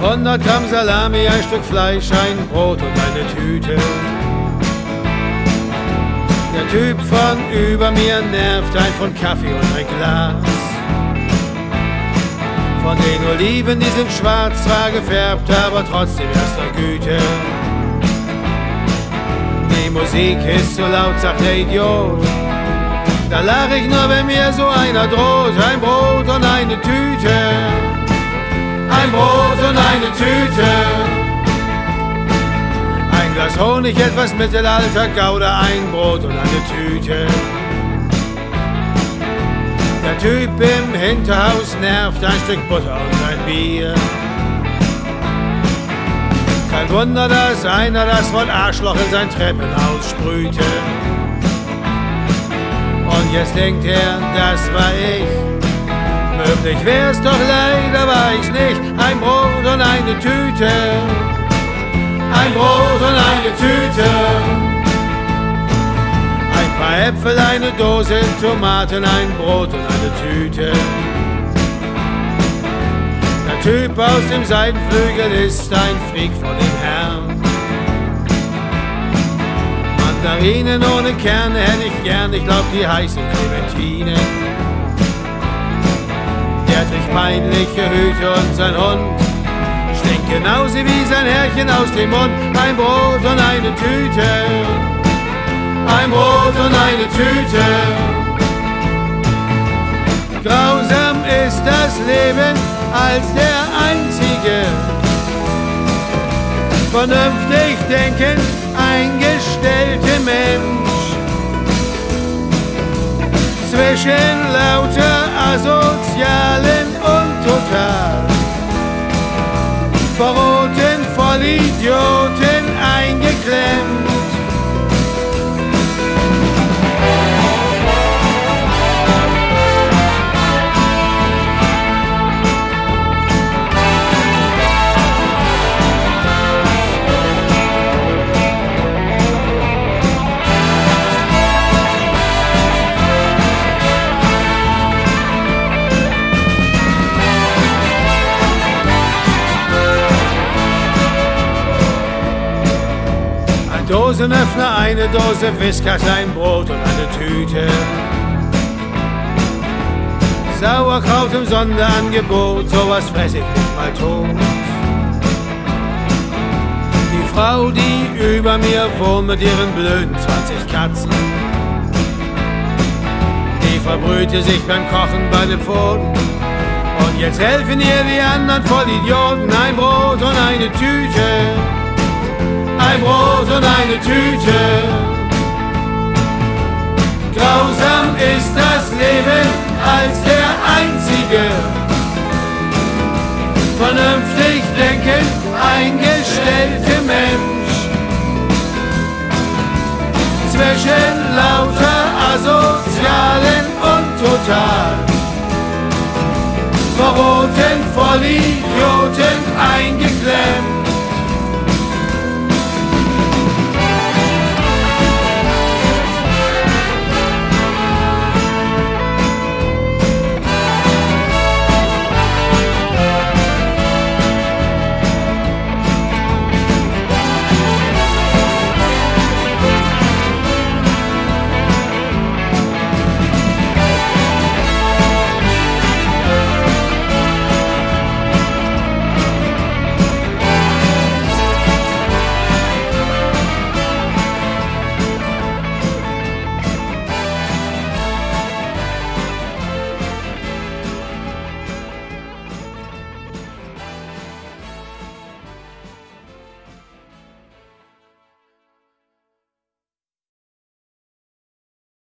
100 Gramm Salami, ein Stück Fleisch, ein Brot und eine Tüte. Der Typ von über mir nervt, ein Pfund Kaffee und ein Glas. Von den Oliven, die sind schwarz, zwar gefärbt, aber trotzdem erster Güte. Die Musik ist so laut, sagt der Idiot. Da lach ich nur, wenn mir so einer droht. Ein Brot und eine Tüte. Ein Brot und eine Tüte. Ein Glas Honig, etwas Mittelalter, Gouda, ein Brot und eine Tüte. Der Typ im Hinterhaus nervt, ein Stück Butter und ein Bier. Kein Wunder, dass einer das Wort Arschloch in sein Treppenhaus sprühte. Und jetzt denkt er, das war ich. Möglich wär's, doch leider war ich's nicht. Ein Brot und eine Tüte. Ein Brot und eine Tüte. Ein paar Äpfel, eine Dose Tomaten, ein Brot und eine Tüte. Der Typ aus dem Seitenflügel ist ein Freak von dem Herrn. Mandarinen ohne Kerne hätte ich gern, ich glaub die heißen Clementine. Der trägt peinliche Hüte und sein Hund stinkt genauso wie sein Herrchen aus dem Mund. Ein Brot und eine Tüte. Ein Brot und eine Tüte. Grausam ist das Leben als der einzige vernünftig denkend eingestellte Mensch. Zwischen lauter Asozialen und total verrohten Vollidioten eingeklemmt. Dosenöffner, eine Dose Whiskas, ein Brot und eine Tüte. Sauerkraut im Sonderangebot, sowas fress ich nicht mal tot. Die Frau, die über mir wohnt mit ihren blöden 20 Katzen, die verbrühte sich beim Kochen bei den Pfoten. Und jetzt helfen ihr die anderen Vollidioten. Ein Brot und eine Tüte. Ein Brot und eine Tüte. Grausam ist das Leben als der einzige vernünftig denkend eingestellte Mensch. Zwischen lauter Asozialen und total verrohten Vollidioten eingeklemmt.